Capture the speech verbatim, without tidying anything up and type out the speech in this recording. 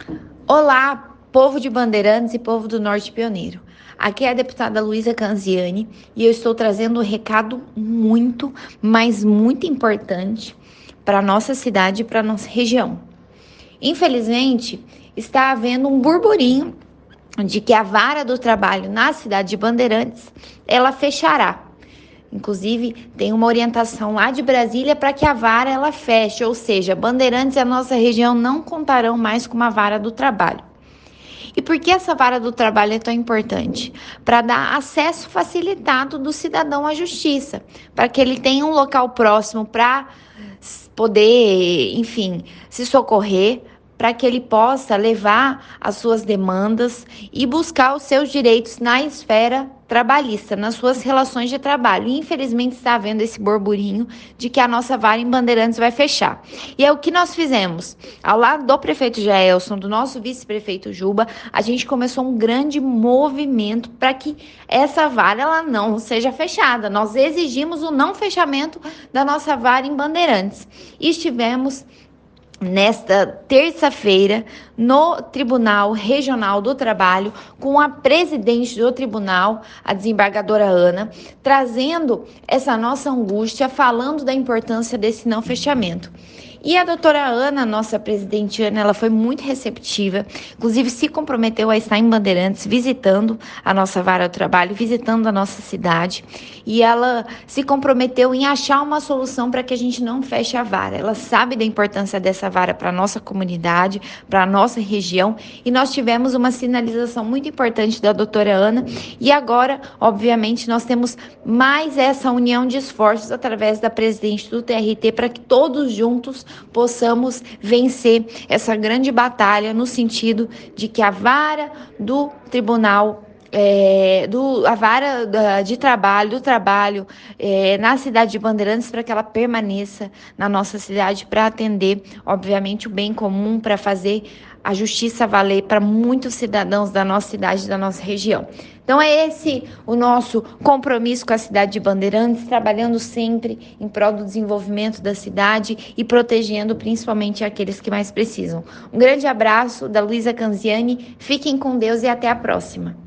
Olá, povo de Bandeirantes e povo do Norte Pioneiro. Aqui é a deputada Luísa Canziani e eu estou trazendo um recado muito, mas muito importante para a nossa cidade e para a nossa região. Infelizmente, está havendo um burburinho de que a vara do trabalho na cidade de Bandeirantes, ela fechará. Inclusive, tem uma orientação lá de Brasília para que a vara ela feche, ou seja, Bandeirantes e a nossa região não contarão mais com uma vara do trabalho. E por que essa vara do trabalho é tão importante? Para dar acesso facilitado do cidadão à justiça, para que ele tenha um local próximo para poder, enfim, se socorrer, para que ele possa levar as suas demandas e buscar os seus direitos na esfera trabalhista, nas suas relações de trabalho. E, infelizmente, está havendo esse burburinho de que a nossa vara em Bandeirantes vai fechar. E é o que nós fizemos. Ao lado do prefeito Jaelson, do nosso vice-prefeito Juba, a gente começou um grande movimento para que essa vara ela não seja fechada. Nós exigimos o não fechamento da nossa vara em Bandeirantes. E estivemos nesta terça-feira, no Tribunal Regional do Trabalho, com a presidente do tribunal, a desembargadora Ana, trazendo essa nossa angústia, falando da importância desse não fechamento. E a doutora Ana, nossa presidente Ana, ela foi muito receptiva, inclusive se comprometeu a estar em Bandeirantes, visitando a nossa vara do trabalho, visitando a nossa cidade, e ela se comprometeu em achar uma solução para que a gente não feche a vara. Ela sabe da importância dessa vara para a nossa comunidade, para a nossa região, e nós tivemos uma sinalização muito importante da doutora Ana, e agora, obviamente, nós temos mais essa união de esforços através da presidente do T R T para que todos juntos possamos vencer essa grande batalha no sentido de que a vara do tribunal É, do, a vara da, de trabalho, do trabalho é, na cidade de Bandeirantes, para que ela permaneça na nossa cidade, para atender, obviamente, o bem comum, para fazer a justiça valer para muitos cidadãos da nossa cidade e da nossa região. Então é esse o nosso compromisso com a cidade de Bandeirantes, trabalhando sempre em prol do desenvolvimento da cidade e protegendo principalmente aqueles que mais precisam. Um grande abraço da Luísa Canziani, fiquem com Deus e até a próxima.